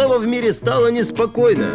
Снова в мире стало неспокойно,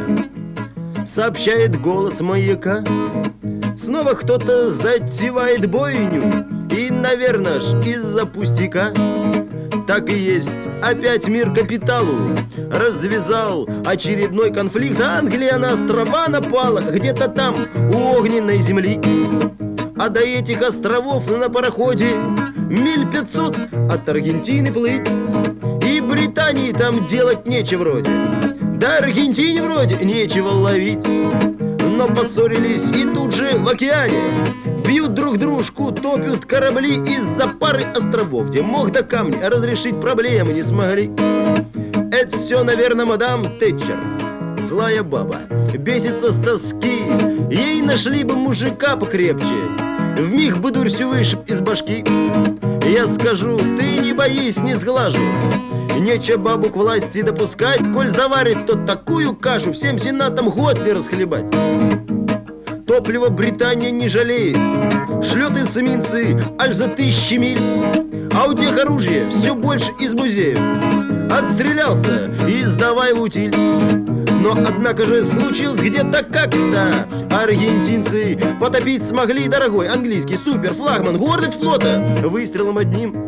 сообщает голос маяка. Снова кто-то затевает бойню, и, наверное ж, из-за пустяка. Так и есть, опять мир капиталу развязал очередной конфликт. Англия на острова напала, где-то там, у огненной земли. А до этих островов на пароходе миль 500 от Аргентины плыть. И Британии там делать нечего вроде, да Аргентине вроде нечего ловить. Но поссорились и тут же в океане бьют друг дружку, топят корабли из-за пары островов, где мох да камни разрешить проблемы не смогли. Это все, наверное, мадам Тэтчер, злая баба, бесится с тоски. Ей нашли бы мужика покрепче, вмиг бы дурь всю вышиб из башки. Я скажу, ты не боись, не сглажу, нече бабу к власти допускать. Коль заварит, то такую кашу всем сенатам год не расхлебать. Топливо Британия не жалеет, шлет эсминцы аж за 1000 миль. А у тех оружие все больше из музеев. Отстрелялся и сдавай в утиль. Но однако же случилось где-то как-то. Аргентинцы потопить смогли дорогой английский суперфлагман, гордость флота, выстрелом одним.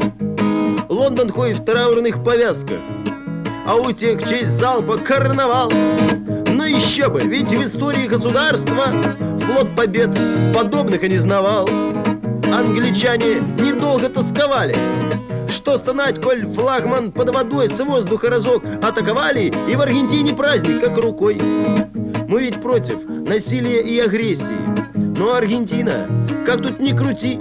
Лондон ходит в траурных повязках, а у тех в честь залпа карнавал. Но еще бы, ведь в истории государства флот побед подобных и не знавал. Англичане недолго тосковали, что стонать, коль флагман под водой с воздуха разок атаковали, и в Аргентине праздник как рукой. Мы ведь против насилия и агрессии, но Аргентина, как тут ни крути,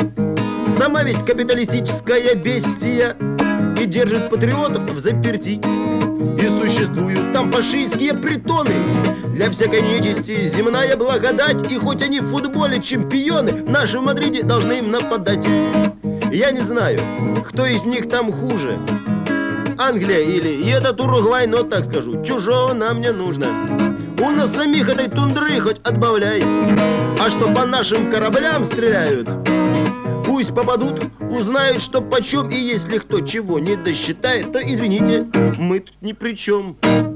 сама ведь капиталистическая бестия и держит патриотов в заперти. И существуют там фашистские притоны для всякой нечисти, земная благодать. И хоть они в футболе чемпионы, наши в Мадриде должны им нападать. Я не знаю, кто из них там хуже, Англия или этот Уругвай, но так скажу, чужого нам не нужно. У нас самих этой тундры хоть отбавляй. А что по нашим кораблям стреляют, пусть попадут, узнают, что почем. И если кто чего не досчитает, то извините, мы тут ни при чем.